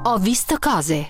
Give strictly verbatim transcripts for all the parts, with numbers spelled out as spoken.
Ho visto cose.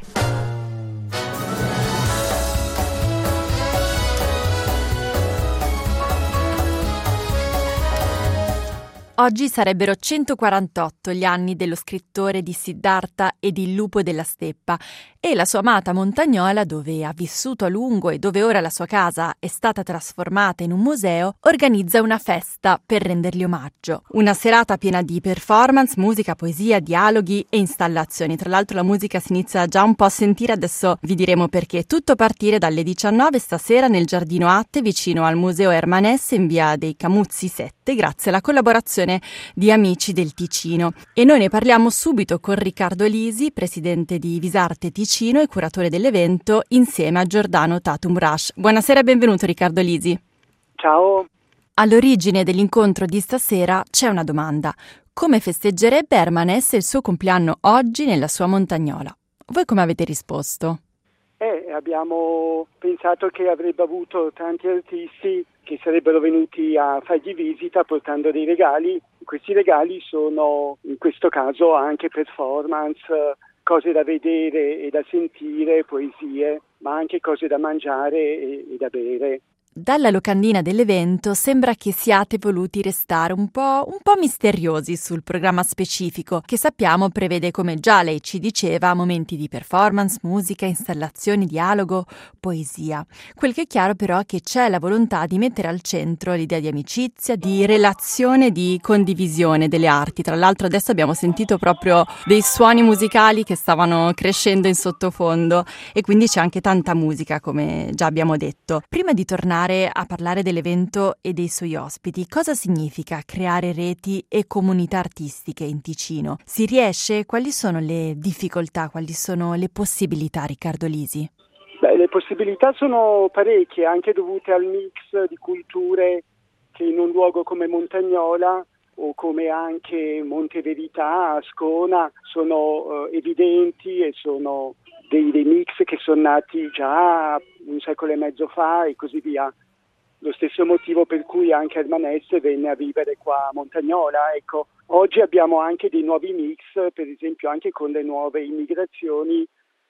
Oggi sarebbero centoquarantotto gli anni dello scrittore di Siddhartha ed Il lupo della steppa e la sua amata Montagnola, dove ha vissuto a lungo e dove ora la sua casa è stata trasformata in un museo, organizza una festa per rendergli omaggio. Una serata piena di performance, musica, poesia, dialoghi e installazioni. Tra l'altro la musica si inizia già un po' a sentire, adesso vi diremo perché. Tutto a partire dalle diciannove stasera nel Giardino Atte, vicino al Museo Hermanesse in via dei Camuzzi sette, grazie alla collaborazione di Amici del Ticino. E noi ne parliamo subito con Riccardo Lisi, presidente di Visarte Ticino e curatore dell'evento, insieme a Giordano Tatum Rush. Buonasera e benvenuto Riccardo Lisi. Ciao. All'origine dell'incontro di stasera c'è una domanda. Come festeggerebbe Hermanesse il suo compleanno oggi nella sua Montagnola? Voi come avete risposto? Eh, abbiamo pensato che avrebbe avuto tanti artisti che sarebbero venuti a fargli visita portando dei regali. Questi regali sono in questo caso anche performance, cose da vedere e da sentire, poesie, ma anche cose da mangiare e, e da bere. Dalla locandina dell'evento sembra che siate voluti restare un po', un po' misteriosi sul programma specifico, che sappiamo prevede, come già lei ci diceva, momenti di performance, musica, installazioni, dialogo, poesia. Quel che è chiaro però è che c'è la volontà di mettere al centro l'idea di amicizia, di relazione, di condivisione delle arti. Tra l'altro adesso abbiamo sentito proprio dei suoni musicali che stavano crescendo in sottofondo e quindi c'è anche tanta musica, come già abbiamo detto. Prima di tornare a parlare dell'evento e dei suoi ospiti, cosa significa creare reti e comunità artistiche in Ticino? Si riesce? Quali sono le difficoltà, quali sono le possibilità, Riccardo Lisi? Beh, le possibilità sono parecchie, anche dovute al mix di culture che in un luogo come Montagnola o come anche Monte Verità, Ascona, sono eh, evidenti e sono dei, dei mix che sono nati già un secolo e mezzo fa e così via. Lo stesso motivo per cui anche Hermanesse venne a vivere qua a Montagnola. Ecco, oggi abbiamo anche dei nuovi mix, per esempio anche con le nuove immigrazioni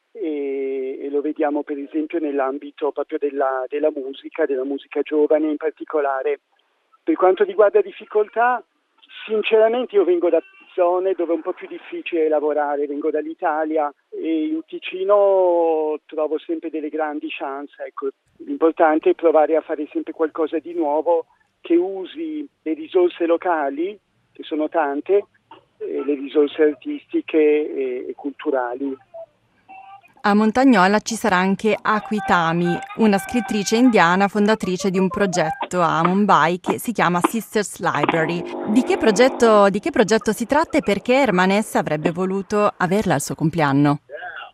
e, e lo vediamo per esempio nell'ambito proprio della, della musica, della musica giovane in particolare. Per quanto riguarda difficoltà, sinceramente io vengo da zone dove è un po' più difficile lavorare, vengo dall'Italia e in Ticino trovo sempre delle grandi chance. Ecco, l'importante è provare a fare sempre qualcosa di nuovo che usi le risorse locali, che sono tante, e le risorse artistiche e, e culturali. A Montagnola ci sarà anche Akitami, una scrittrice indiana fondatrice di un progetto a Mumbai che si chiama Sisters Library. Di che progetto, di che progetto si tratta e perché Hermanesse avrebbe voluto averla al suo compleanno?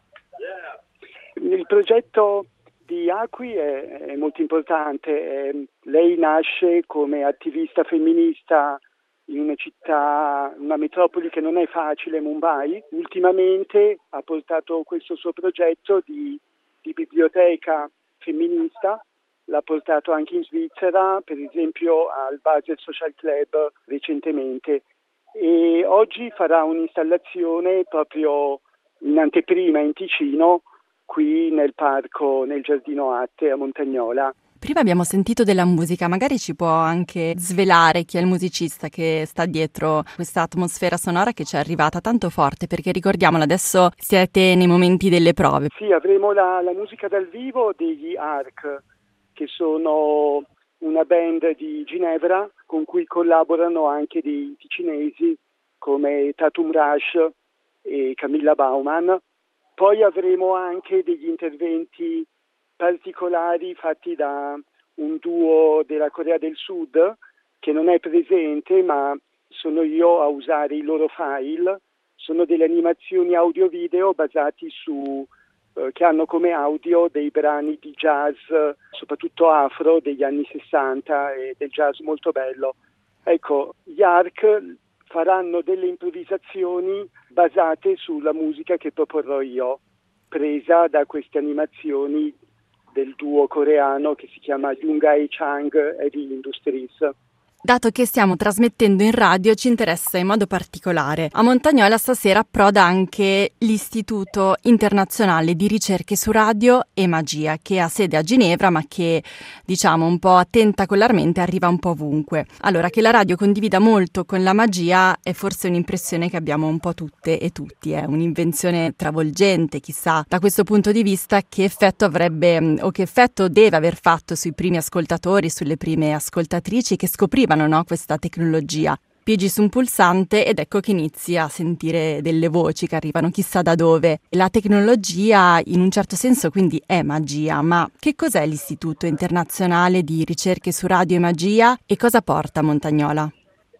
Il progetto di Aki è, è molto importante. Eh, lei nasce come attivista femminista in una città, una metropoli che non è facile, Mumbai. Ultimamente ha portato questo suo progetto di, di biblioteca femminista, l'ha portato anche in Svizzera, per esempio al Basel Social Club recentemente. E oggi farà un'installazione proprio in anteprima in Ticino, qui nel parco, nel Giardino Atte a Montagnola. Prima abbiamo sentito della musica, magari ci può anche svelare chi è il musicista che sta dietro questa atmosfera sonora che ci è arrivata tanto forte, perché ricordiamolo, adesso siete nei momenti delle prove. Sì, avremo la, la musica dal vivo degli Arc, che sono una band di Ginevra con cui collaborano anche dei ticinesi come Tatum Rush e Camilla Baumann. Poi avremo anche degli interventi particolari fatti da un duo della Corea del Sud che non è presente, ma sono io a usare i loro file. Sono delle animazioni audio-video basati su eh, che hanno come audio dei brani di jazz, soprattutto afro, degli anni sessanta e del jazz molto bello. Ecco, gli Arc faranno delle improvvisazioni basate sulla musica che proporrò io, presa da queste animazioni del duo coreano che si chiama Yoongae Chang Heavy Industries. Dato che stiamo trasmettendo in radio, ci interessa in modo particolare. A Montagnola stasera approda anche l'Istituto Internazionale di Ricerche su Radio e Magia, che ha sede a Ginevra, ma che, diciamo, un po' tentacolarmente arriva un po' ovunque. Allora, che la radio condivida molto con la magia è forse un'impressione che abbiamo un po' tutte e tutti, è un'invenzione travolgente, chissà, da questo punto di vista che effetto avrebbe o che effetto deve aver fatto sui primi ascoltatori, sulle prime ascoltatrici che scoprivano No, questa tecnologia. Piegi su un pulsante ed ecco che inizi a sentire delle voci che arrivano chissà da dove. La tecnologia in un certo senso quindi è magia, ma che cos'è l'Istituto Internazionale di Ricerche su Radio e Magia e cosa porta a Montagnola?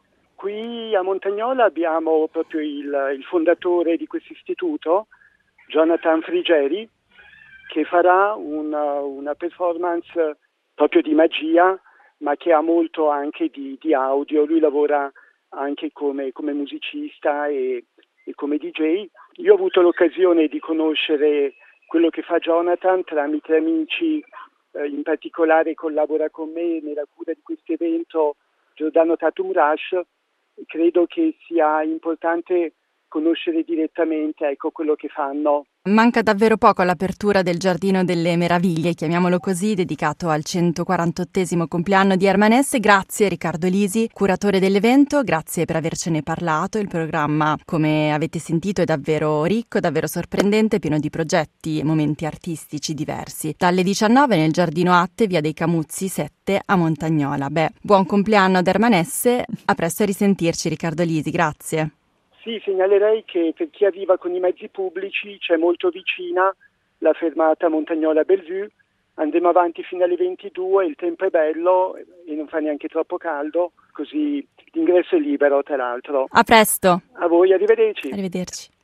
Qui a Montagnola abbiamo proprio il, il fondatore di questo istituto, Jonathan Frigeri, che farà una, una performance proprio di magia, ma che ha molto anche di, di audio. Lui lavora anche come, come musicista e, e come D J. Io ho avuto l'occasione di conoscere quello che fa Jonathan tramite amici, eh, in particolare collabora con me nella cura di questo evento Giordano Tatum Rush. Credo che sia importante conoscere direttamente, ecco, quello che fanno. Manca davvero poco all'apertura del Giardino delle Meraviglie, chiamiamolo così, dedicato al centoquarantottesimo compleanno di Hermanesse. Grazie Riccardo Lisi, curatore dell'evento, grazie per avercene parlato. Il programma, come avete sentito, è davvero ricco, davvero sorprendente, pieno di progetti e momenti artistici diversi. Dalle diciannove nel Giardino Atte, via dei Camuzzi sette a Montagnola. Beh, buon compleanno ad Hermanesse, a presto a risentirci Riccardo Lisi, grazie. Sì, segnalerei che per chi arriva con i mezzi pubblici c'è molto vicina la fermata Montagnola Bellevue, andremo avanti fino alle ventidue, il tempo è bello e non fa neanche troppo caldo, così l'ingresso è libero tra l'altro. A presto. A voi, arrivederci. Arrivederci.